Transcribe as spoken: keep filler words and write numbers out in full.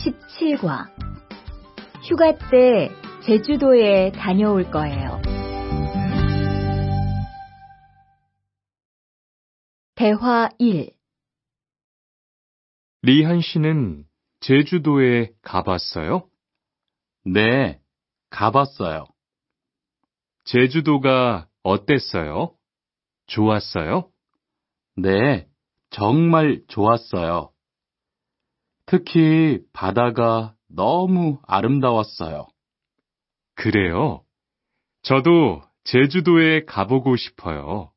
십칠 과 휴가 때 제주도에 다녀올 거예요. 대화 일. 리한 씨는 제주도에 가봤어요? 네, 가봤어요. 제주도가 어땠어요? 좋았어요? 네, 정말 좋았어요. 특히 바다가 너무 아름다웠어요. 그래요? 저도 제주도에 가보고 싶어요.